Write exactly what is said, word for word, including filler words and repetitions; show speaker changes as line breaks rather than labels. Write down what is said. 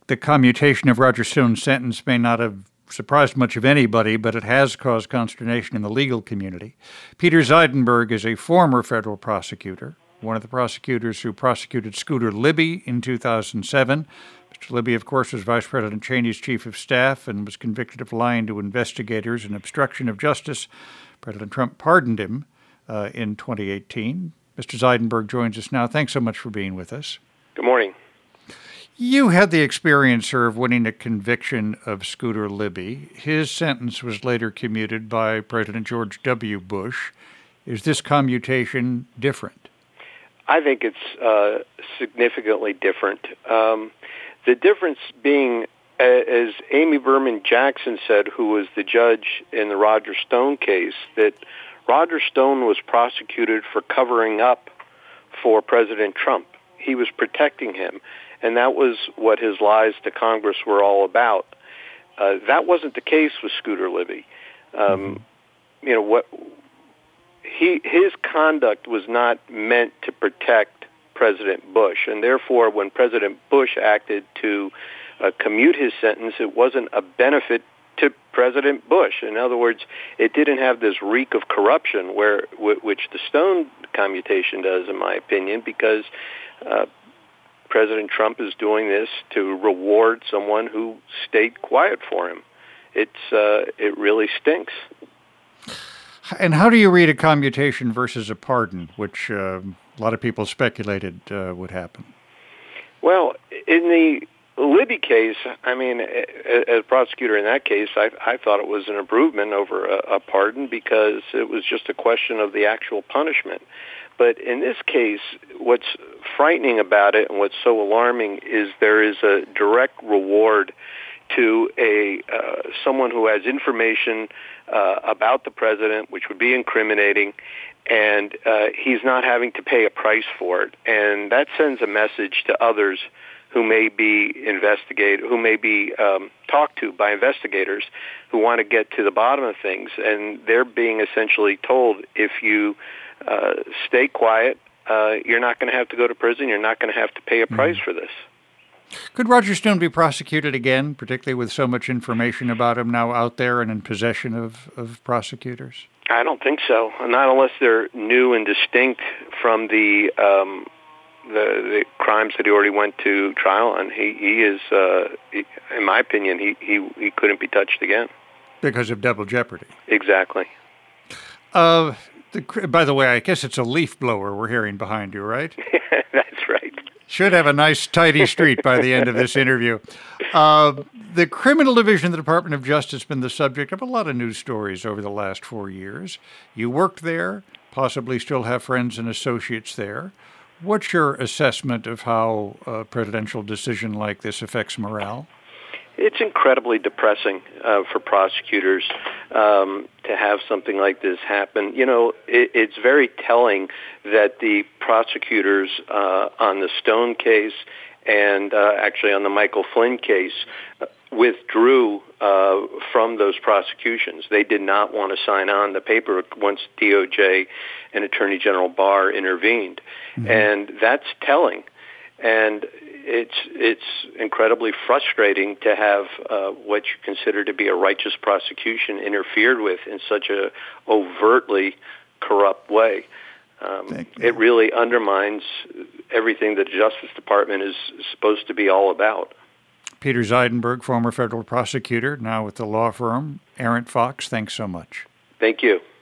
the commutation of Roger Stone's sentence may not have surprised much of anybody, but it has caused consternation in the legal community. Peter Zeidenberg is a former federal prosecutor, one of the prosecutors who prosecuted Scooter Libby in two thousand seven. Mister Libby, of course, was Vice President Cheney's chief of staff and was convicted of lying to investigators and obstruction of justice. President Trump pardoned him uh, in twenty eighteen. Mister Zeidenberg joins us now. Thanks so much for being with us.
Good morning.
You had the experience, sir, of winning a conviction of Scooter Libby. His sentence was later commuted by President George W. Bush. Is this commutation different?
I think it's uh, significantly different. Um, the difference being, as Amy Berman Jackson said, who was the judge in the Roger Stone case, that Roger Stone was prosecuted for covering up for President Trump. He was protecting him. And that was what his lies to Congress were all about. Uh, that wasn't the case with Scooter Libby. Um, mm-hmm. You know what? He his conduct was not meant to protect President Bush, and therefore, when President Bush acted to uh, commute his sentence, it wasn't a benefit to President Bush. In other words, it didn't have this reek of corruption, where w- which the Stone commutation does, in my opinion, because. Uh, President Trump is doing this to reward someone who stayed quiet for him. It's uh, it really stinks.
And how do you read a commutation versus a pardon, which uh, a lot of people speculated uh, would happen?
Well, in the Libby case, I mean, as a prosecutor in that case, I, I thought it was an improvement over a, a pardon because it was just a question of the actual punishment. But in this case, what's frightening about it and what's so alarming is there is a direct reward to a uh, someone who has information uh, about the president, which would be incriminating, and uh, he's not having to pay a price for it. And that sends a message to others who may be investigate, who may be um, talked to by investigators who want to get to the bottom of things, and they're being essentially told, if you uh, stay quiet, uh, you're not going to have to go to prison. You're not going to have to pay a price mm-hmm. for this.
Could Roger Stone be prosecuted again, particularly with so much information about him now out there and in possession of, of prosecutors?
I don't think so. Not unless they're new and distinct from the um, the, the crimes that he already went to trial on. He he is, uh, he, in my opinion, he, he he couldn't be touched again
because of double jeopardy.
Exactly.
Uh, the, by the way, I guess it's a leaf blower we're hearing behind you, right?
That's right.
Should have a nice, tidy street by the end of this interview. Uh, the Criminal Division of the Department of Justice has been the subject of a lot of news stories over the last four years. You worked there, possibly still have friends and associates there. What's your assessment of how a presidential decision like this affects morale?
It's incredibly depressing uh, for prosecutors um, to have something like this happen. You know, it, it's very telling that the prosecutors uh, on the Stone case and uh, actually on the Michael Flynn case uh, withdrew uh, from those prosecutions. They did not want to sign on the paper once D O J and Attorney General Barr intervened. Mm-hmm. And that's telling. And it's it's incredibly frustrating to have uh, what you consider to be a righteous prosecution interfered with in such a overtly corrupt way. Um, it really undermines everything that the Justice Department is supposed to be all about.
Peter Zeidenberg, former federal prosecutor, now with the law firm Arent Fox, thanks so much.
Thank you.